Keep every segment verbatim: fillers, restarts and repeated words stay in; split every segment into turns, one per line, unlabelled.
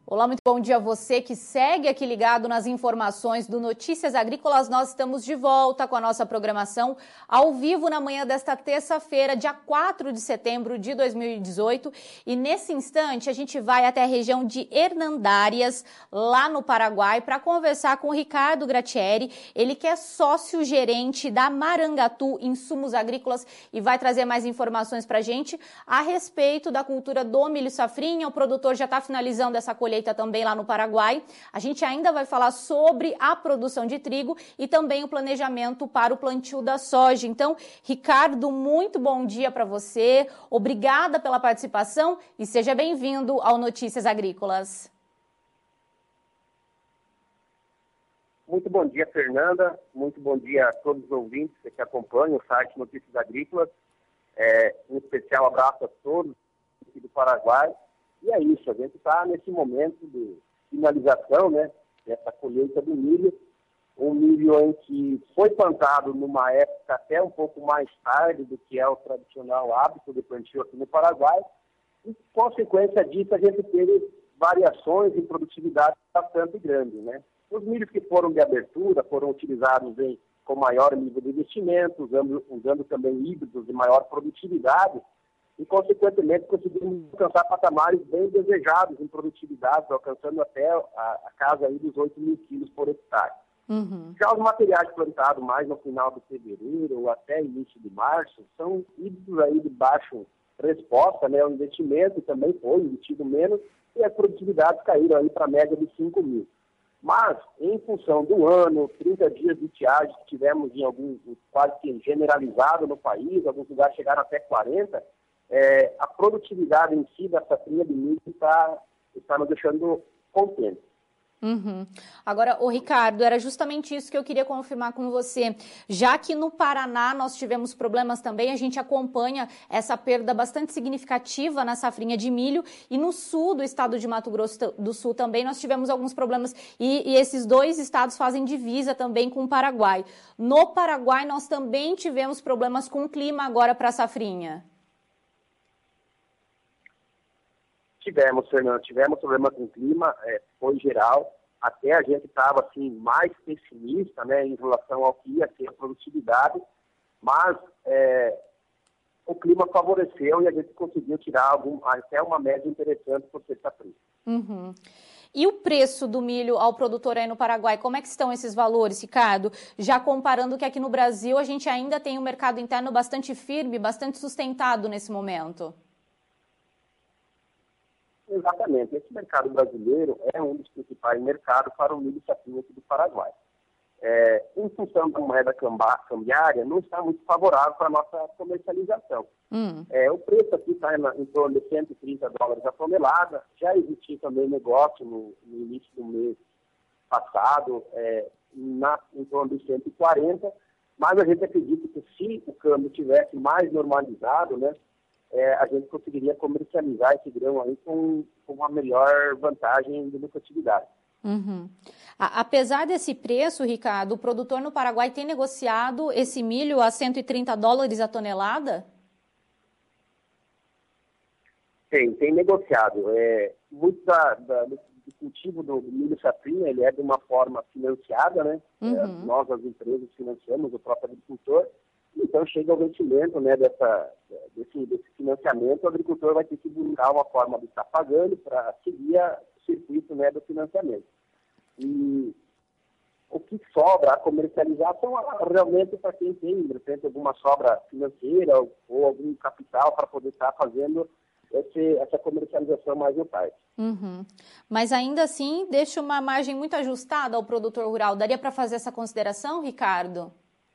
Olá, muito bom dia a você que segue aqui ligado nas informações do Notícias Agrícolas. Nós estamos de volta com a nossa programação ao vivo na manhã desta terça-feira, dia quatro de setembro de dois mil e dezoito. E nesse instante a gente vai até a região de Hernandárias, lá no Paraguai, para conversar com o Ricardo Gratieri. Ele que é sócio-gerente da Marangatu Insumos Agrícolas e vai trazer mais informações para a gente a respeito da cultura do milho safrinha. O produtor já está finalizando essa colheita também lá no Paraguai. A gente ainda vai falar sobre a produção de trigo e também o planejamento para o plantio da soja. Então, Ricardo, muito bom dia para você. Obrigada pela participação e seja bem-vindo ao Notícias Agrícolas.
Muito bom dia, Fernanda. Muito bom dia a todos os ouvintes que acompanham o site Notícias Agrícolas. É, um especial abraço a todos aqui do Paraguai. E é isso, a gente está nesse momento de finalização, né, dessa colheita do milho, um milho em que foi plantado numa época até um pouco mais tarde do que é o tradicional hábito de plantio aqui no Paraguai, e, consequência disso, a gente teve variações em produtividade bastante grandes, né. Os milhos que foram de abertura foram utilizados em, com maior nível de investimento, usando, usando também híbridos de maior produtividade, e, consequentemente, conseguimos alcançar patamares bem desejados em produtividade, alcançando até a, a casa aí dos oito mil quilos por hectare.
Uhum.
Já os materiais plantados mais no final de fevereiro ou até início de março são híbridos aí de baixo resposta, né? O investimento também foi investido menos e as produtividades caíram aí para a média de cinco mil. Mas, em função do ano, trinta dias de estiagem que tivemos em alguns, quase que generalizado no país, alguns lugares chegaram até quarenta, É, a produtividade em si da safrinha de milho está, está nos deixando contentes.
Uhum. Agora, o Ricardo, era justamente isso que eu queria confirmar com você. Já que no Paraná nós tivemos problemas também, a gente acompanha essa perda bastante significativa na safrinha de milho, e no sul do estado de Mato Grosso do Sul também nós tivemos alguns problemas, e, e esses dois estados fazem divisa também com o Paraguai. No Paraguai nós também tivemos problemas com o clima agora para a safrinha.
Tivemos, Fernando, tivemos problema com o clima, é, foi geral, até a gente estava assim, mais pessimista, né, em relação ao que ia ser a produtividade, mas é, o clima favoreceu e a gente conseguiu tirar algum, até uma média interessante por sexta-feira.
Uhum. E o preço do milho ao produtor aí no Paraguai, como é que estão esses valores, Ricardo? Já comparando que aqui no Brasil a gente ainda tem um mercado interno bastante firme, bastante sustentado nesse momento.
Exatamente. Esse mercado brasileiro é um dos principais mercados para o milho safrinha aqui do Paraguai. É, em função da moeda cambiária, não está muito favorável para a nossa comercialização.
Hum.
É, o preço aqui está em, em torno de cento e trinta dólares a tonelada. Já existia também negócio no, no início do mês passado, é, na, em torno de cento e quarenta, mas a gente acredita que se o câmbio tivesse mais normalizado, né, É, a gente conseguiria comercializar esse grão aí com, com uma melhor vantagem de lucratividade.
Uhum. A, apesar desse preço, Ricardo, o produtor no Paraguai tem negociado esse milho a cento e trinta dólares a tonelada?
Tem, tem negociado. É, muito da, da, do cultivo do, do milho safrinha, ele é de uma forma financiada, né?
Uhum.
É, nós, as empresas, financiamos o próprio agricultor. Então, chega ao vencimento, né, dessa, desse, desse financiamento, o agricultor vai ter que buscar uma forma de estar pagando para seguir o circuito, né, do financiamento. E o que sobra a comercializar são realmente para quem tem, de repente, alguma sobra financeira ou, ou algum capital para poder estar fazendo esse, essa comercialização mais no parte.
Uhum. Mas ainda assim, deixa uma margem muito ajustada ao produtor rural. Daria para fazer essa consideração, Ricardo?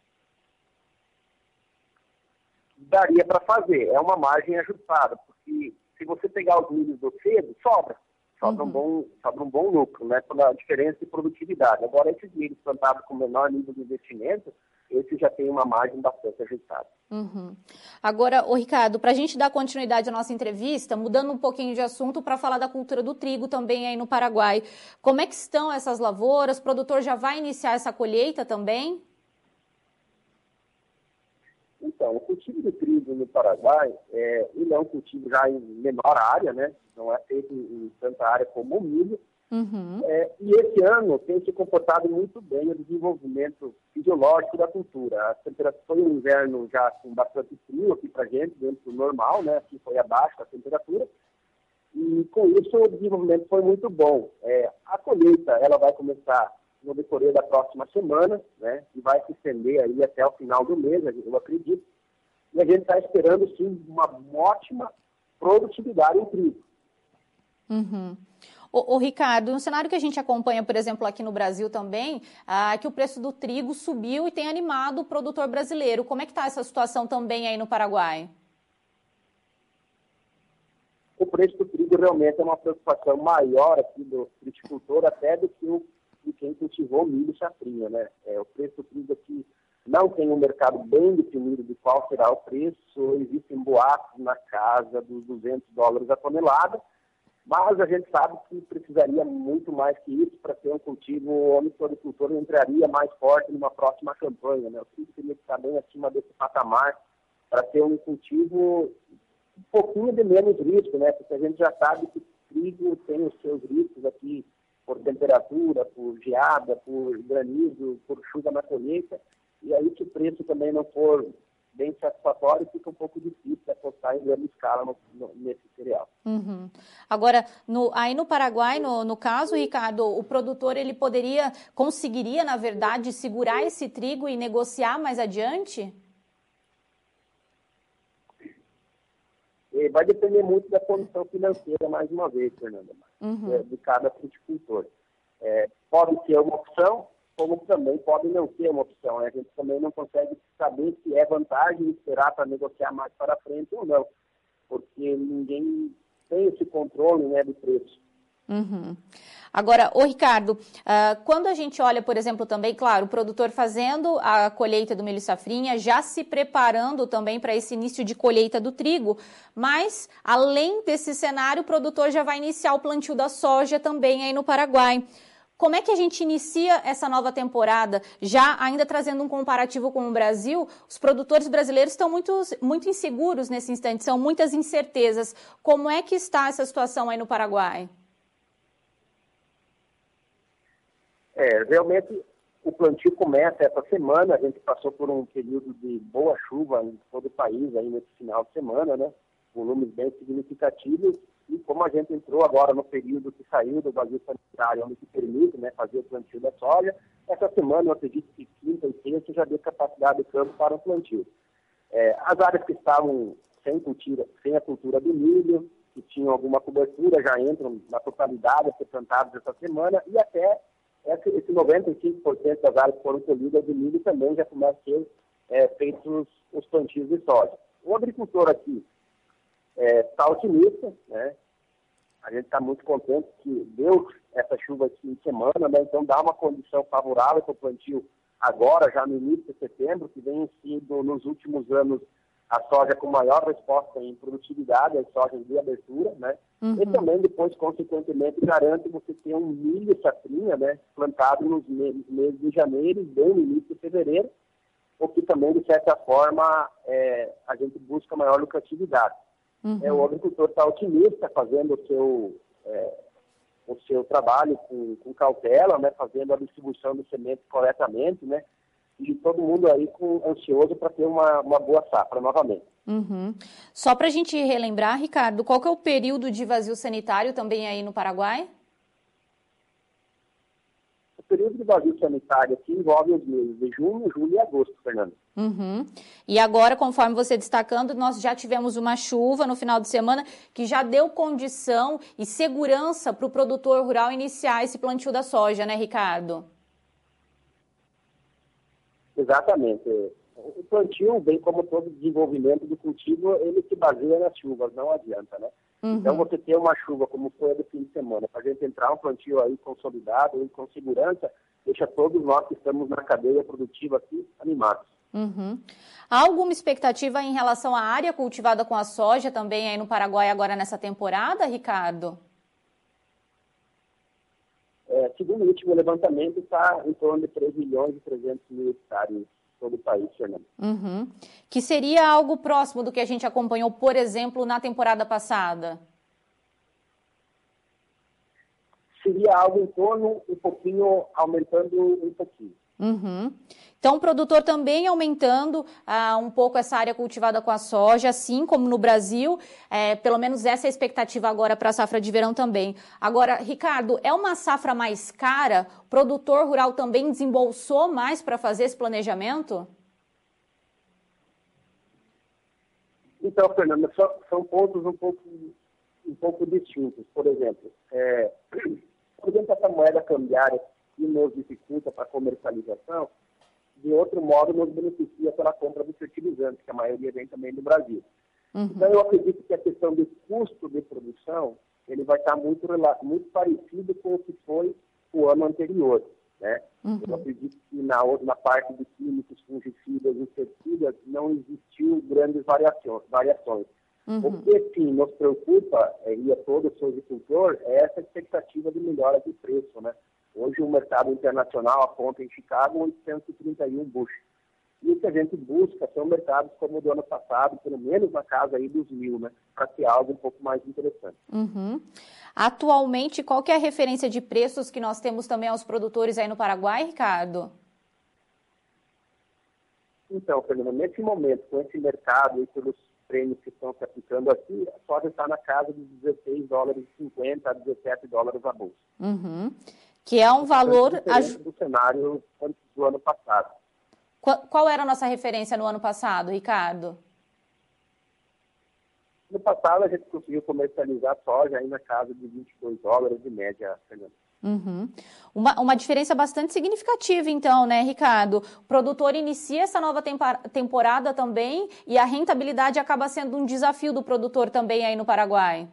Daria para fazer, é uma margem ajustada, porque se você pegar os milhos do cedo, sobra, sobra, uhum. um, bom, sobra um bom lucro, né, pela diferença de produtividade. Agora, esses milhos plantados com menor nível de investimento, esse já tem uma margem bastante ajustada.
Uhum. Agora, ô Ricardo, para a gente dar continuidade à nossa entrevista, mudando um pouquinho de assunto para falar da cultura do trigo também aí no Paraguai, como é que estão essas lavouras? O produtor já vai iniciar essa colheita também?
Então, Então, o cultivo de trigo no Paraguai, é, ele é um cultivo já em menor área, né? Não é feito em tanta área como o milho.
Uhum.
É, e esse ano tem se comportado muito bem o desenvolvimento fisiológico da cultura. A temperatura foi um inverno já com bastante frio aqui para a gente, dentro do normal, né? Aqui foi abaixo da temperatura. E com isso o desenvolvimento foi muito bom. É, a colheita ela vai começar no decorrer da próxima semana, né? E vai se estender aí até o final do mês, eu acredito. E a gente está esperando, sim, uma ótima produtividade em trigo.
Uhum. O, o Ricardo, no cenário que a gente acompanha, por exemplo, aqui no Brasil também, ah, que o preço do trigo subiu e tem animado o produtor brasileiro. Como é que está essa situação também aí no Paraguai?
O preço do trigo realmente é uma preocupação maior aqui do fruticultor até do que o, de quem cultivou milho e safrinha, né? É, o preço do trigo aqui não tem um mercado bem definido de qual será o preço, existem boatos na casa dos duzentos dólares a tonelada, mas a gente sabe que precisaria muito mais que isso para ter um cultivo onde o floricultor entraria mais forte numa próxima campanha, né? O trigo teria que estar bem acima desse patamar para ter um cultivo um pouquinho de menos risco, né? Porque a gente já sabe que o trigo tem os seus riscos aqui por temperatura, por geada, por granizo, por chuva na colheita, e aí se o preço também não for bem satisfatório, fica um pouco difícil apostar em grande escala no, no, nesse cereal.
Uhum. Agora, no, aí no Paraguai, no, no caso, Ricardo, o produtor ele poderia, conseguiria, na verdade, segurar esse trigo e negociar mais adiante?
Vai depender muito da condição financeira, mais uma vez, Fernanda, uhum. de cada fruticultor. É, pode ser uma opção, como também pode não ser uma opção. A gente também não consegue saber se é vantagem esperar para negociar mais para frente ou não, porque ninguém tem esse controle, né, do preço.
Uhum. Agora, ô Ricardo, uh, quando a gente olha, por exemplo, também, claro, o produtor fazendo a colheita do milho safrinha, já se preparando também para esse início de colheita do trigo, mas, além desse cenário, o produtor já vai iniciar o plantio da soja também aí no Paraguai. Como é que a gente inicia essa nova temporada? Já ainda trazendo um comparativo com o Brasil, os produtores brasileiros estão muito, muito inseguros nesse instante, são muitas incertezas. Como é que está essa situação aí no Paraguai?
É, realmente o plantio começa essa semana, a gente passou por um período de boa chuva em todo o país aí nesse final de semana, né? Volumes bem significativos, e como a gente entrou agora no período que saiu do vazio sanitário, onde se permite, né, fazer o plantio da soja, essa semana eu acredito que quinta e sexta já deu capacidade de campo para o plantio. É, as áreas que estavam sem, cultura, sem a cultura do milho, que tinham alguma cobertura, já entram na totalidade a ser plantadas essa semana, e até esse noventa e cinco por cento das áreas que foram colhidas de milho também já começam a ser é, feitos os plantios de soja. O agricultor aqui está é, otimista, né? A gente está muito contente que deu essa chuva aqui em semana, né? Então dá uma condição favorável para o plantio agora, já no início de setembro, que vem sido nos últimos anos a soja com maior resposta em produtividade, as sojas de abertura, né? Uhum. E também depois, consequentemente, garante você ter um milho safrinha, né, plantado nos meses, meses de janeiro, bem no início de fevereiro, o que também, de certa forma, é, a gente busca maior lucratividade. Uhum. É, o agricultor está otimista, fazendo o seu, é, o seu trabalho com, com cautela, né, fazendo a distribuição de sementes corretamente, né, e todo mundo aí com, ansioso para ter uma, uma boa safra novamente.
Uhum. Só para a gente relembrar, Ricardo, qual que é o período de vazio sanitário também aí no Paraguai?
O período de vazio sanitário aqui envolve os meses de junho, julho e agosto, Fernando.
Uhum. E agora, conforme você destacando, nós já tivemos uma chuva no final de semana que já deu condição e segurança para o produtor rural iniciar esse plantio da soja, né, Ricardo?
Exatamente. O plantio, bem como todo desenvolvimento do cultivo, ele se baseia nas chuvas, não adianta, né? Uhum. Então, você ter uma chuva como foi a do fim de semana, para a gente entrar um plantio aí consolidado e com segurança, deixa todos nós que estamos na cadeia produtiva aqui animados.
Uhum. Há alguma expectativa em relação à área cultivada com a soja também aí no Paraguai agora nessa temporada, Ricardo?
É, segundo o último levantamento, está em torno de três milhões e trezentos mil hectares todo o país, Fernando.
Uhum. Que seria algo próximo do que a gente acompanhou, por exemplo, na temporada passada?
Seria algo em torno, um pouquinho, aumentando um pouquinho.
Uhum. Então, o produtor também aumentando ah, um pouco essa área cultivada com a soja, assim como no Brasil, é, pelo menos essa é a expectativa agora para a safra de verão também. Agora, Ricardo, é uma safra mais cara? O produtor rural também desembolsou mais para fazer esse planejamento?
Então, Fernanda, são, são pontos um pouco, um pouco distintos. Por exemplo, é, por exemplo, essa moeda cambiária que nos dificulta para a comercialização, de outro modo nos beneficia pela compra de fertilizantes, que a maioria vem também do Brasil. Uhum. Então, eu acredito que a questão do custo de produção, ele vai estar muito, muito parecido com o que foi o ano anterior, né? Uhum. Eu acredito que na, na parte de químicos, fungicidas, inseticidas, não existiu grandes variações. variações. Uhum. O que, sim, nos preocupa, é, e a todo o sojicultor, é essa expectativa de melhora de preço, né? Hoje o mercado internacional aponta em Chicago oitocentos e trinta e um bushels. E o que a gente busca são mercados como o do ano passado, pelo menos na casa aí dos mil, né? Para ter algo um pouco mais interessante.
Uhum. Atualmente, qual que é a referência de preços que nós temos também aos produtores aí no Paraguai, Ricardo?
Então, Fernanda, nesse momento, com esse mercado e pelos prêmios que estão se aplicando aqui, a soja está na casa de dezesseis dólares e cinquenta a dezessete dólares a bolsa.
Uhum. Que é um valor...
Diferente do cenário antes do ano passado.
Qual, qual era a nossa referência no ano passado, Ricardo?
No passado, a gente conseguiu comercializar soja aí na casa de vinte e dois dólares de média, Fernanda.
Uhum. Uma, uma diferença bastante significativa, então, né, Ricardo? O produtor inicia essa nova temporada também e a rentabilidade acaba sendo um desafio do produtor também aí no Paraguai.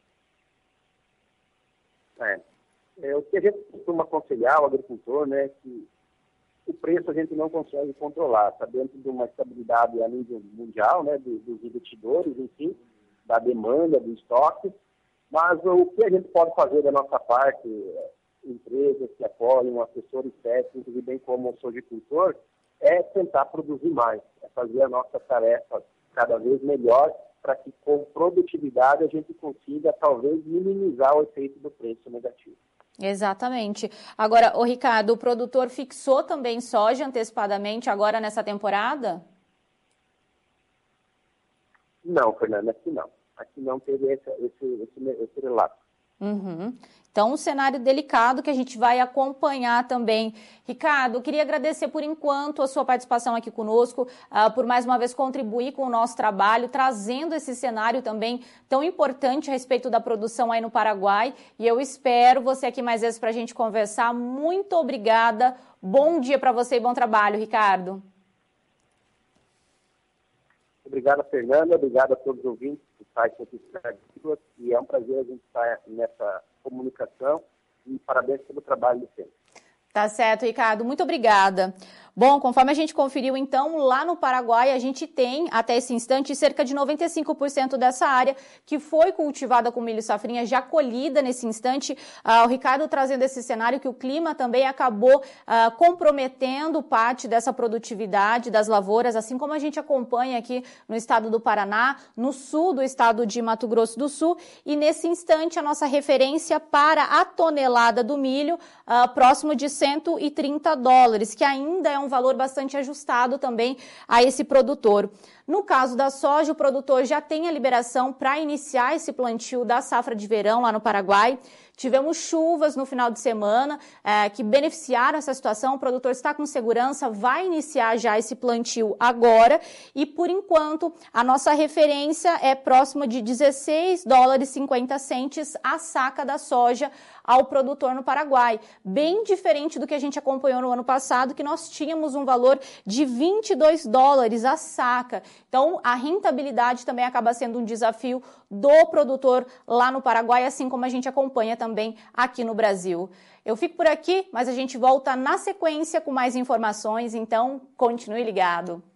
É. É, o que a gente costuma aconselhar ao agricultor, né, que o preço a gente não consegue controlar, está dentro de uma estabilidade a nível mundial, né, dos, dos investidores, enfim, da demanda, do estoque, mas o que a gente pode fazer da nossa parte, empresas que apoiam, assessores técnicos e bem como o sojicultor, é tentar produzir mais, é fazer a nossa tarefa cada vez melhor, para que com produtividade a gente consiga talvez minimizar o efeito do preço negativo.
Exatamente. Agora, o Ricardo, o produtor fixou também soja antecipadamente agora nessa temporada?
Não, Fernanda, aqui não. Aqui não teve esse, esse, esse, esse relato.
Uhum. Então, um cenário delicado que a gente vai acompanhar também. Ricardo, eu queria agradecer por enquanto a sua participação aqui conosco, uh, por mais uma vez contribuir com o nosso trabalho, trazendo esse cenário também tão importante a respeito da produção aí no Paraguai. E eu espero você aqui mais vezes para a gente conversar. Muito obrigada. Bom dia para você e bom trabalho, Ricardo.
Obrigado, Fernanda. Obrigado a todos os ouvintes do site Notícias Agrícolas. E é um prazer a gente estar nessa comunicação. E parabéns pelo trabalho de sempre.
Tá certo, Ricardo. Muito obrigada. Bom, conforme a gente conferiu, então, lá no Paraguai, a gente tem, até esse instante, cerca de noventa e cinco por cento dessa área que foi cultivada com milho safrinha, já colhida nesse instante. Ah, o Ricardo trazendo esse cenário que o clima também acabou ah, comprometendo parte dessa produtividade das lavouras, assim como a gente acompanha aqui no estado do Paraná, no sul do estado de Mato Grosso do Sul. E nesse instante, a nossa referência para a tonelada do milho, ah, próximo de cento e trinta dólares, que ainda é um valor bastante ajustado também a esse produtor. No caso da soja, o produtor já tem a liberação para iniciar esse plantio da safra de verão lá no Paraguai. Tivemos chuvas no final de semana é, que beneficiaram essa situação. O produtor está com segurança, vai iniciar já esse plantio agora. E, por enquanto, a nossa referência é próxima de dezesseis dólares e cinquenta centavos a saca da soja ao produtor no Paraguai. Bem diferente do que a gente acompanhou no ano passado, que nós tínhamos um valor de vinte e dois dólares a saca. Então, a rentabilidade também acaba sendo um desafio do produtor lá no Paraguai, assim como a gente acompanha também aqui no Brasil. Eu fico por aqui, mas a gente volta na sequência com mais informações, então continue ligado.